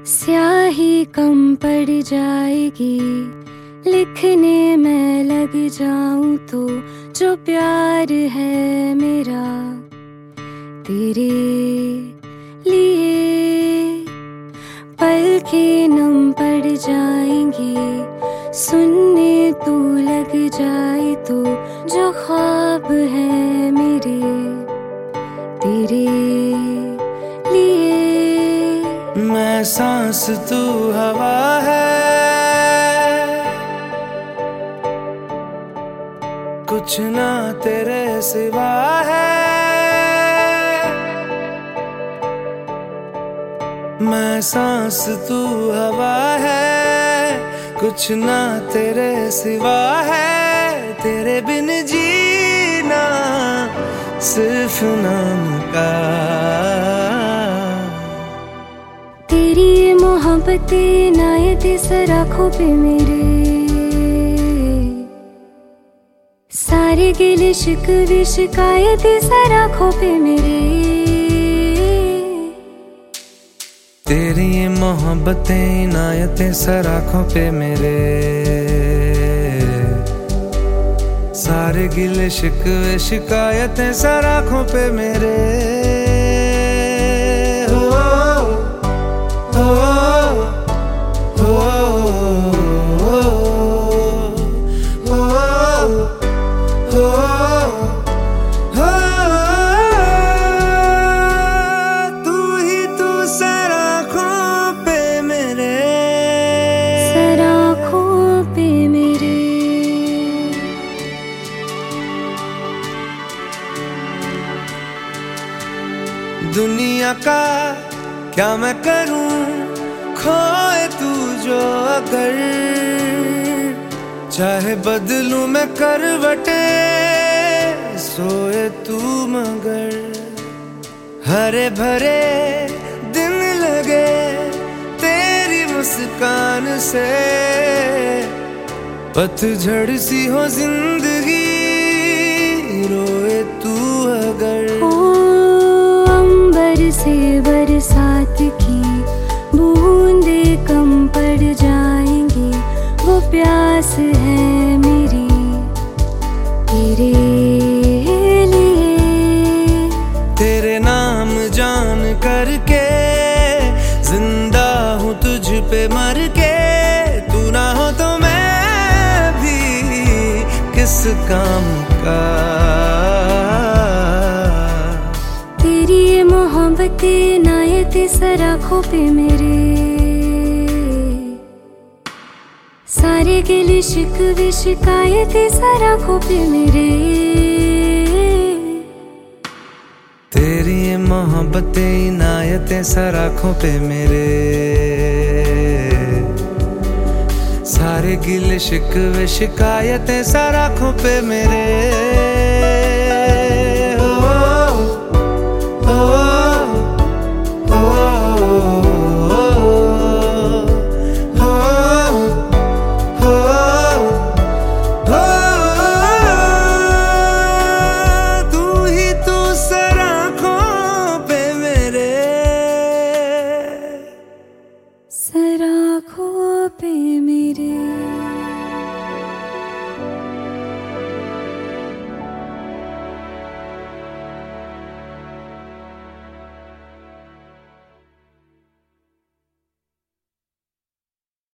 स्याही कम पड़ जाएगी, लिखने मैं लग जाऊं तो जो प्यार है मेरा तेरे लिए पलकें नम पड़ जाएंगी, सुनने तू लग जाए तो जो ख्वाब है मेरे तेरे लिए। मैं सांस तू हवा है, कुछ ना तेरे सिवा है। मैं सांस तू हवा है, कुछ ना तेरे सिवा है। तेरे बिन जीना सिर्फ नाम का। तेरी ये मोहब्बतें इनायतें सर आँखों पे मेरे, सारे गिले शिकवे शिकायतें सर आँखों पे मेरे। तेरी ये मोहब्बतें इनायतें सर आँखों पे मेरे, सारे गिले शिकवे शिकायतें सर आँखों पे मेरे। दुनिया का क्या मैं करूं, खोए तू जो अगर, चाहे बदलूं मैं करवटे सोए तू मगर। हरे भरे दिन लगे तेरी मुस्कान से, पतझड़ सी हो जिंदगी रोए तू अगर। से बरसात की बूंदे कम पड़ जाएंगी, वो प्यास है मेरी तेरे लिए। तेरे नाम जान करके जिंदा हूँ तुझ पे मर के, तू ना हो तो मैं भी किस काम का। मोहब्बतें इनायतें सर आँखों पे मेरे, सारे गिले शिकवे शिकायतें सर आँखों पे मेरे। तेरी ये मोहब्बतें इनायतें सर आँखों पे मेरे, सारे गिले शिकवे शिकायतें सर आँखों पे मेरे।